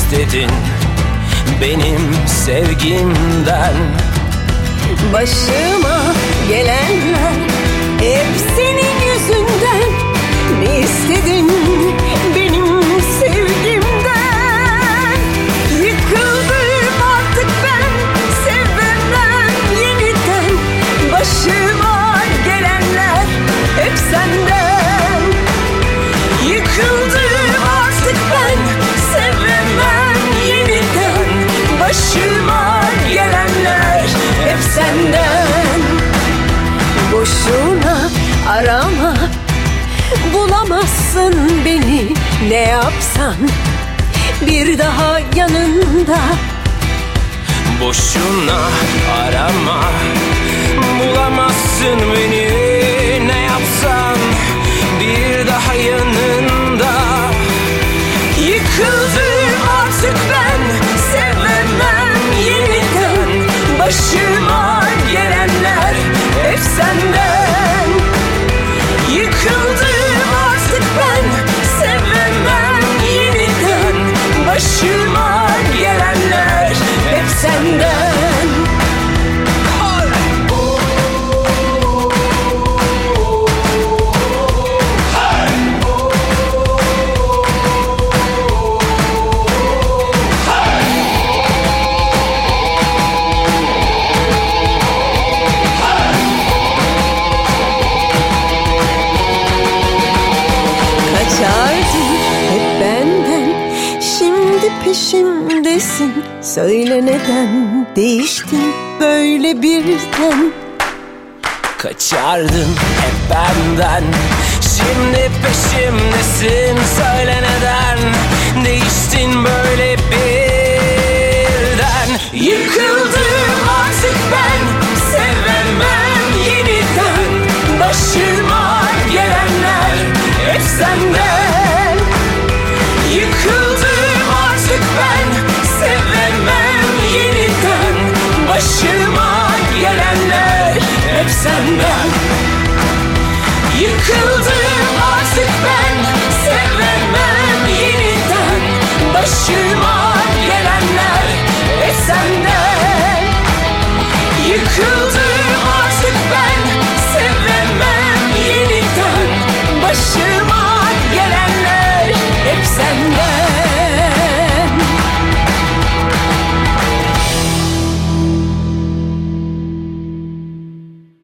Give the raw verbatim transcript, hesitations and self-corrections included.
istedin benim sevgimden? Başıma gelenler hep senin yüzünden. Ne istedin benim sevgimden? Yıkıldım artık ben, sevemem yeniden. Başıma gelenler hep senden. Yıkıldım artık ben, sevemem yeniden. Başıma gelenler hep senden. Boşuna arama, bulamazsın beni ne yapsan bir daha yanında. Boşuna arama, bulamazsın beni ne yapsan bir daha yanında. Yıkıldım artık ben, sevemem yeniden. Başıma gelenler hep senden. Yıkıldım artık ben, sevemem yeniden. Başıma gelenler hep senden. Kaçardın hep benden, şimdi peşimdesin. Söyle neden değiştin böyle birden? Kaçardın hep benden, şimdi peşimdesin. Söyle neden değiştin böyle birden? Yıkıldım artık ben, sevemem yeniden. Başıma gelenler hep senden. Yıkıldım artık ben, sevemem yeniden. Başıma gelenler hep senden. Yıkıldım artık ben, sevemem yeniden. Başıma gelenler hep senden. Yıkıldım